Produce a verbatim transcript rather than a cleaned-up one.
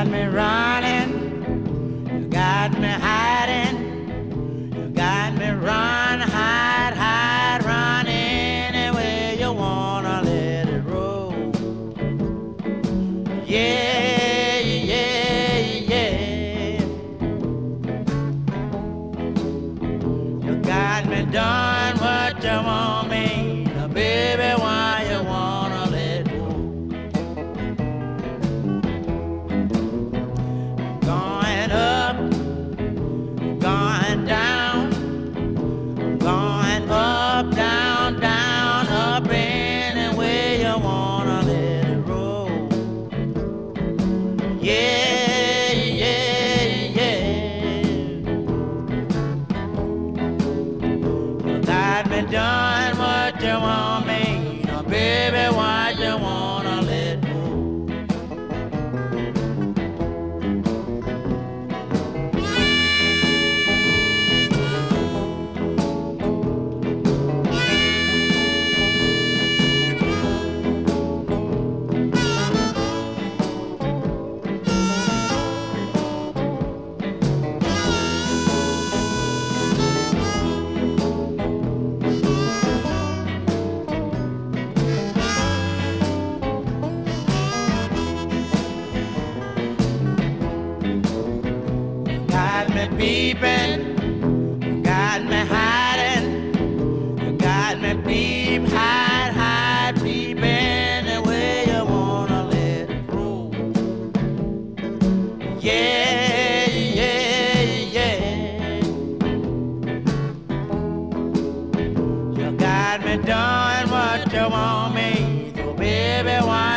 me running, you got me hiding, you got me run, hide, hide, run any way you wanna let it roll. Yeah, yeah, yeah. You got me done what you want me, now, baby, why you wanna let go? Going up, going down, going up, down, down, up any way you wanna let it roll. Yeah, yeah, yeah. You got me done what you want me, now, baby, why you wanna let go? Got me peeping, got me hiding, you got me peep, hide, hide, peep any way you wanna let it roll. Yeah, yeah, yeah. You got me doing what you want me, so baby, why